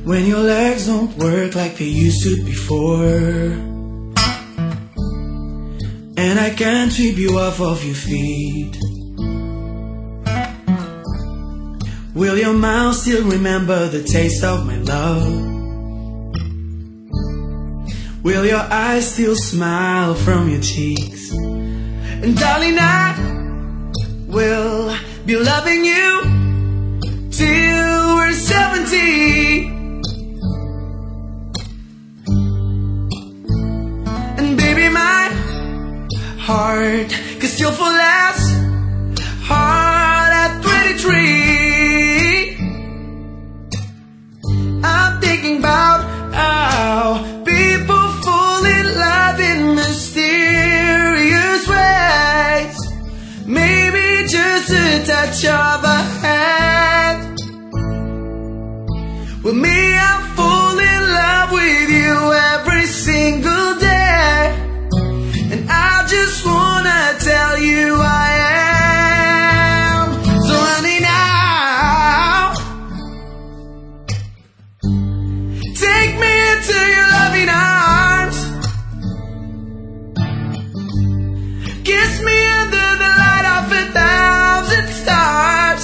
when your legs don't work like they used to before, and I can't sweep you off of your feet. Will your mouth still remember the taste of my love? Will your eyes still smile from your cheeks? And darling, I will be loving you till we're 70. And baby, my heart can still fall as hard at 23. I'm thinking about how people fall in love in mysterious ways. Maybe just a touch of a hand. With me, I fall in love with you every single day, and I just wanna tell you I am. So honey, now take me into your loving arms. Kiss me under the light of 1,000 stars.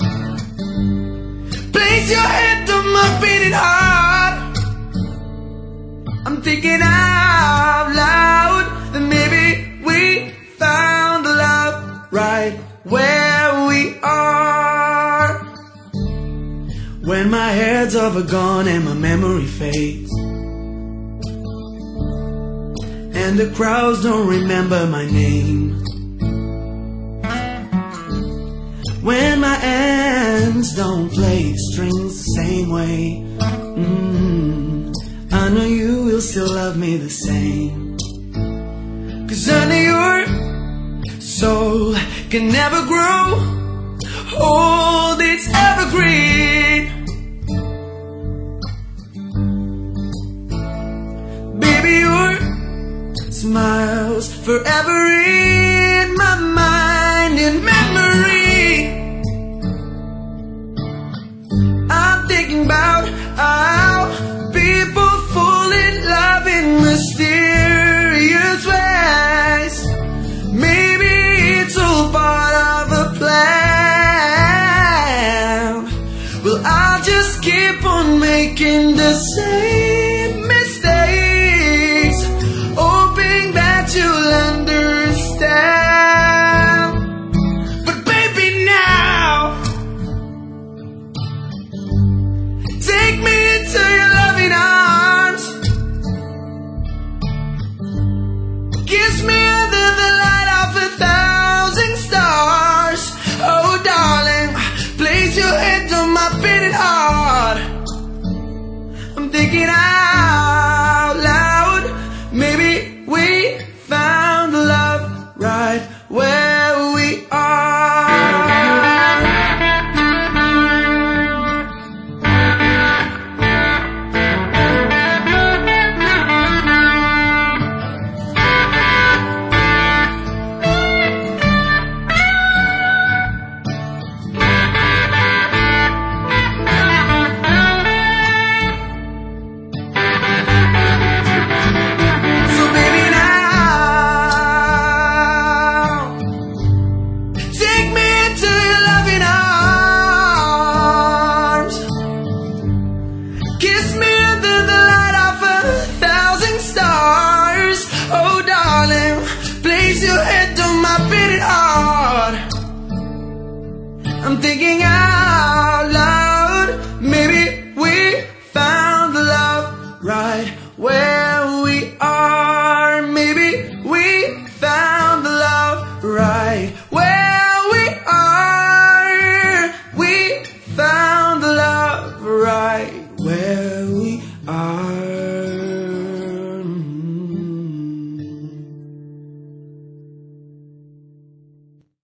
Place your head on my beating heart. I'm thinking out loud that maybe we found love right where we are. When my head's overgone and my memory fades, and the crowds don't remember my name, when my hands don't play strings the same way, I know you will still love me the same. 'Cause honey, your soul can never grow old, it's evergreen. Baby, your smile's forever in my mind and memory. I'm thinking about how people fall in love in mysterious ways. Maybe it's all part of a plan. Well, I'll just keep on making the same mistakes, hoping that you'll understand. But baby, now take me into your loving arms. Kiss me under the light of 1,000 stars. Oh darling, place your head on my beating heart. I'm thinking out loud, maybe we found love right where we are. So baby, now take me into your loving arms. Kiss me under the light of 1,000 stars. Oh darling, place your head on my beating heart. I'm thinking